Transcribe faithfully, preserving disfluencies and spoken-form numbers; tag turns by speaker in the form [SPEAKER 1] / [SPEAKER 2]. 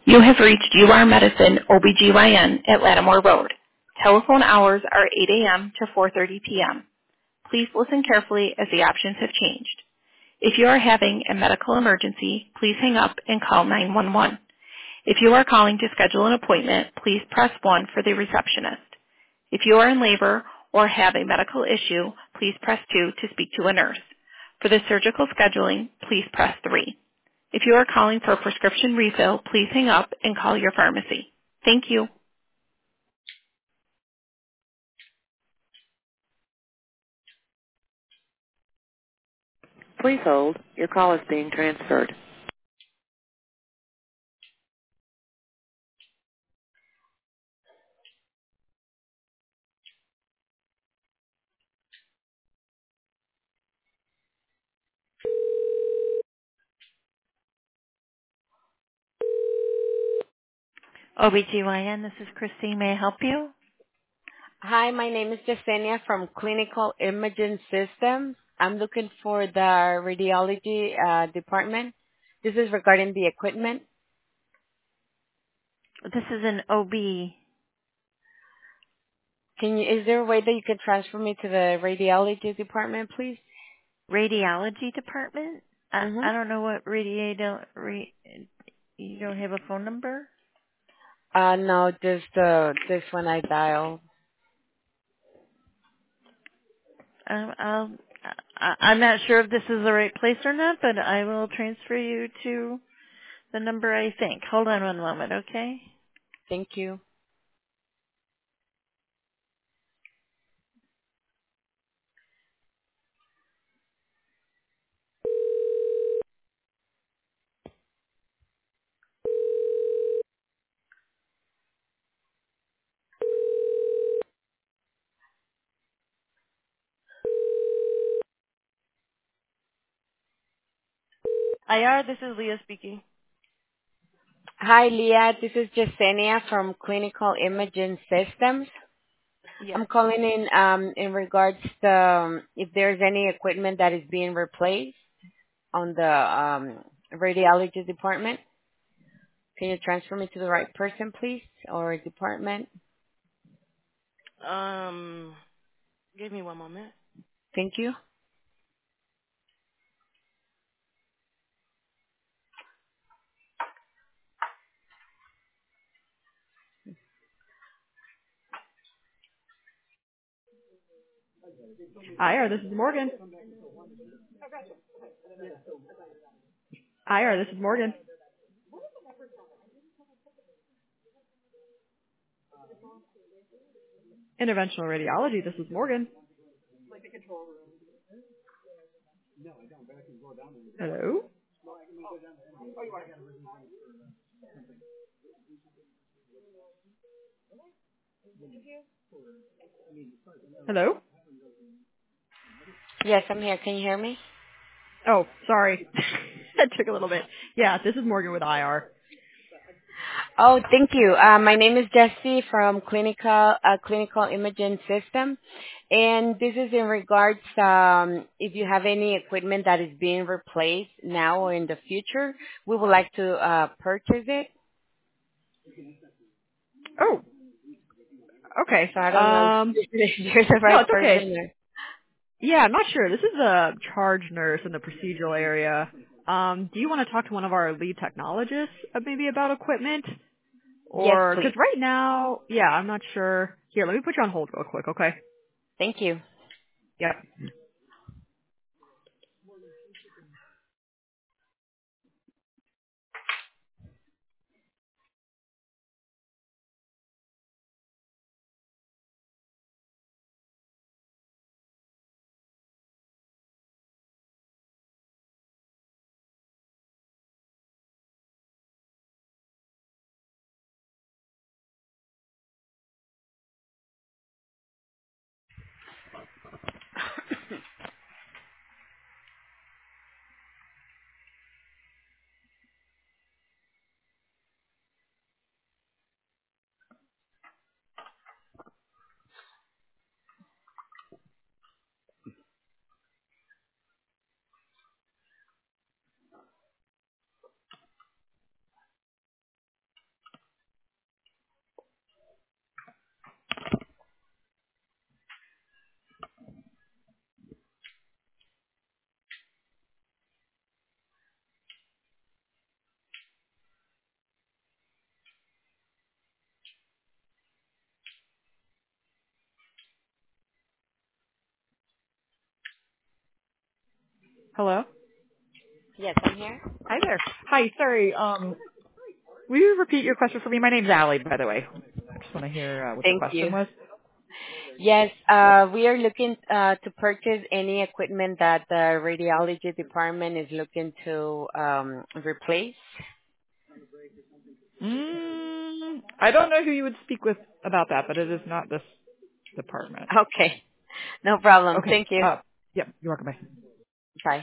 [SPEAKER 1] You have reached U R Medicine O B G Y N at Lattimore Road. Telephone hours are eight a.m. to four thirty p.m. Please listen carefully as the options have changed. If you are having a medical emergency, please hang up and call nine one one. If you are calling to schedule an appointment, please press one for the receptionist. If you are in labor or have a medical issue, please press two to speak to a nurse. For the surgical scheduling, please press three. If you are calling for a prescription refill, please hang up and call your pharmacy. Thank you.
[SPEAKER 2] Please hold. Your call is being transferred. O B G Y N, this is Christine. May I help you?
[SPEAKER 3] Hi, my name is Yesenia from Clinical Imaging Systems. I'm looking for the radiology uh, department. This is regarding the equipment.
[SPEAKER 2] This is an O B.
[SPEAKER 3] Can you? Is there a way that you can transfer me to the radiology department, please?
[SPEAKER 2] Radiology department? I,
[SPEAKER 3] Mm-hmm.
[SPEAKER 2] I don't know what radiato, re, you don't have a phone number?
[SPEAKER 3] Uh, no, just uh, this one I dial.
[SPEAKER 2] Um, I'll, I, I'm not sure if this is the right place or not, but I will transfer you to the number I think. Hold on one moment, okay?
[SPEAKER 3] Thank you.
[SPEAKER 4] I R, this is Leah speaking.
[SPEAKER 3] Hi, Leah. This is Yesenia from Clinical Imaging Systems.
[SPEAKER 4] Yes.
[SPEAKER 3] I'm calling in um, in regards to um, if there's any equipment that is being replaced on the um, radiology department. Can you transfer me to the right person, please, or department?
[SPEAKER 4] Um, give me one moment.
[SPEAKER 3] Thank you.
[SPEAKER 5] I R, this is Morgan. I R, this is Morgan. Interventional radiology, this is Morgan. Hello? Hello?
[SPEAKER 3] Yes, I'm here. Can you hear me?
[SPEAKER 5] Oh, sorry. That took a little bit. Yeah, this is Morgan with I R.
[SPEAKER 3] Oh, thank you. Uh, my name is Jessie from Clinical uh, Clinical Imaging System, and this is in regards um, if you have any equipment that is being replaced now or in the future, we would like to uh, purchase it.
[SPEAKER 5] Oh, okay.
[SPEAKER 3] So I don't know
[SPEAKER 5] Um,
[SPEAKER 3] if you're the
[SPEAKER 5] no,
[SPEAKER 3] right
[SPEAKER 5] it's okay.
[SPEAKER 3] person. Or...
[SPEAKER 5] Yeah, I'm not sure. This is a charge nurse in the procedural area. Um, do you want to talk to one of our lead technologists uh, maybe about equipment?
[SPEAKER 3] Yes,
[SPEAKER 5] Or, because
[SPEAKER 3] please.
[SPEAKER 5] right now, yeah, I'm not sure. Here, let me put you on hold real quick, okay?
[SPEAKER 3] Thank you.
[SPEAKER 5] Yep.
[SPEAKER 6] Hello?
[SPEAKER 3] Yes, I'm here.
[SPEAKER 6] Hi there. Hi, sorry. Um, will you repeat your question for me? My name's Allie, by the way. I just want to hear uh, what the
[SPEAKER 3] Thank
[SPEAKER 6] question
[SPEAKER 3] you.
[SPEAKER 6] was.
[SPEAKER 3] Yes, uh, we are looking uh, to purchase any equipment that the radiology department is looking to um, replace.
[SPEAKER 6] Mm, I don't know who you would speak with about that, but it is not this department.
[SPEAKER 3] Okay, no problem.
[SPEAKER 6] Okay.
[SPEAKER 3] Thank you.
[SPEAKER 6] Uh, yeah, you're welcome. Bye.
[SPEAKER 3] Bye.